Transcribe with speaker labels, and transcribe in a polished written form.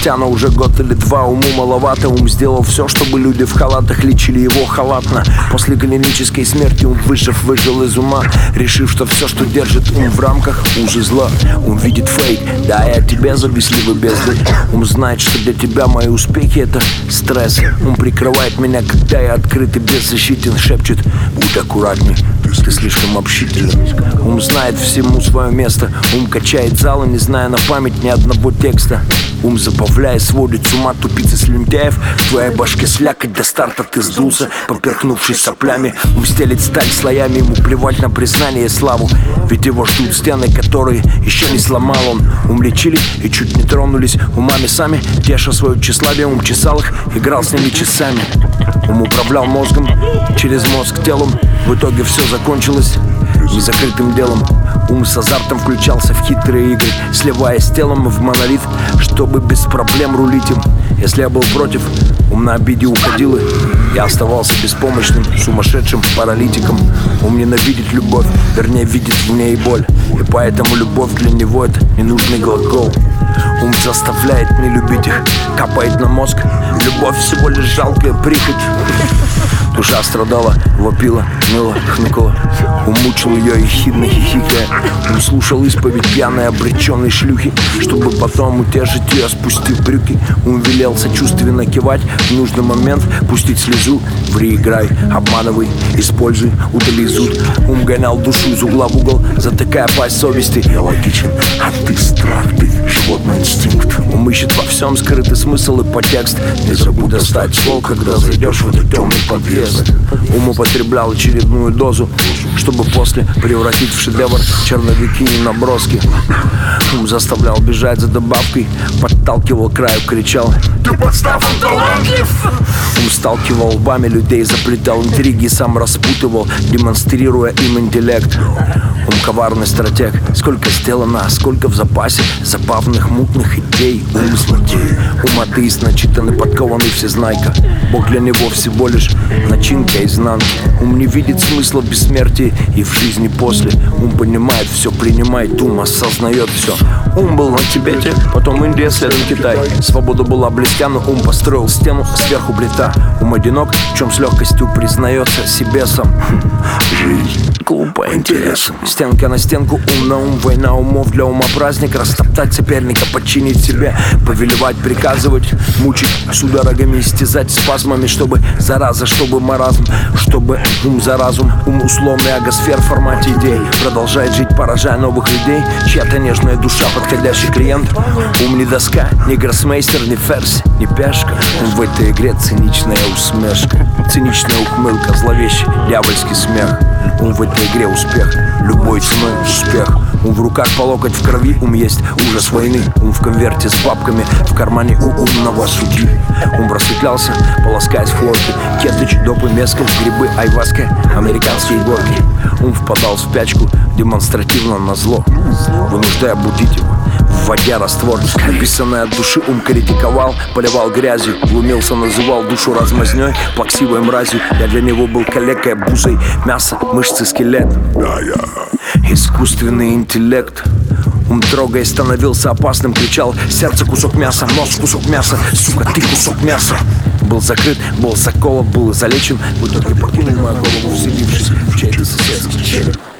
Speaker 1: спустя, но уже год или два уму маловато. Ум сделал все, чтобы люди в халатах лечили его халатно. После клинической смерти ум, выжил из ума, решив, что все, что держит ум в рамках, уже зла. Ум видит фейк, да, я тебе завистливый бездарь. Ум знает, что для тебя мои успехи — это стресс. Ум прикрывает меня, когда я открыт и беззащитен. Шепчет: будь аккуратней, ты слишком общителен. Ум знает всему свое место. Ум качает залы, не зная на память ни одного текста. Ум забавляя сводит с ума тупицы слюнтяев. В твоей башке слякоть, до старта ты сдулся, поперхнувшись соплями. Ум стелит сталь слоями, ему плевать на признание и славу, ведь его ждут стены, которые еще не сломал он. Ум лечили и чуть не тронулись умами сами, теша свое тщеславие. Ум чесал их, играл с ними часами. Ум управлял мозгом, через мозг телом. В итоге все закончилось незакрытым делом. Ум с азартом включался в хитрые игры, сливаясь с телом в монолит, чтобы без проблем рулить им. Если я был против, ум на обиде уходил, и я оставался беспомощным, сумасшедшим паралитиком. Ум ненавидит любовь, вернее видит в ней боль, и поэтому любовь для него — это ненужный глагол. Ум заставляет не любить их, капает на мозг. Любовь всего лишь жалкая прихоть. Душа страдала, вопила, ныла, хныкала. Ум мучил ее ехидно хихикая. Ум слушал исповедь пьяной обреченной шлюхи, чтобы потом утешить ее, спустив брюки. Ум велел сочувственно кивать в нужный момент, пустить слезу. Ври, играй, обманывай, используй, удали зуд. Ум гонял душу из угла в угол, затыкая пасть совести. Я логичен, а ты страх, ты животный инстинкт. Ум ищет во всем скрытый смысл и подтекст. Не забудь достать ствол, когда зайдешь в этот темный подъезд. Ум употреблял очередную дозу, чтобы после превратить в шедевр черновики и наброски. Ум заставлял бежать за добавкой, подталкивал к краю, кричал: ты подстав, он талантлив! Ум сталкивал лбами людей, заплетал интриги, сам распутывал, демонстрируя им интеллект. Ум коварный стратег, сколько сделано, сколько в запасе забавных мутных идей. Ум злодей, ум атеист, начитанный, подкованный всезнайка. Бог для него всего лишь начинка изнанки. Ум не видит смысла в бессмертии и в жизни после. Ум понимает все, принимает ум, осознает все. Ум был на Тибете, потом Индия, следом Китай. Свобода была близка, но ум построил стену, сверху плита. Ум одинок, в чем с легкостью признается себе сам. Жизнь глупо интересом. Стенка на стенку, ум на ум, война умов для ума праздник. Растоптать соперника, подчинить себе, повелевать, приказывать, мучить судорогами, истязать спазмами, чтобы зараза, чтобы маразм, чтобы ум за разум. Ум условный агосфер в формате идей продолжает жить, поражая новых людей. Чья-то нежная душа, подходящий клиент. Ум не доска, не гроссмейстер, не ферзь, не пешка. Ум в этой игре циничная усмешка, циничная ухмылка, зловещий дьявольский смех. Ум в этой игре успех, любой ценой успех. Ум в руках по локоть в крови, ум есть ужас войны. Ум в конверте с бабками, в кармане у умного судьи. Ум просветлялся, полоскаясь в хлорке. Кетыч, допы, мескаль, грибы, айваска, американские горки. Ум впадал в спячку, демонстративно на зло, вынуждая будить его, вводя раствор. Написанное от души ум критиковал, поливал грязью, глумился, называл душу размазнёй, плаксивой мразью. Я для него был калекой, бузой, мясо, мышцы, скелет. Искусственный интеллект. Ум, трогаясь, становился опасным, кричал: сердце кусок мяса, нос кусок мяса, сука, ты кусок мяса. Был закрыт, был заколот, был залечен, в итоге покинул мою голову, вселившись в чей-то соседский череп.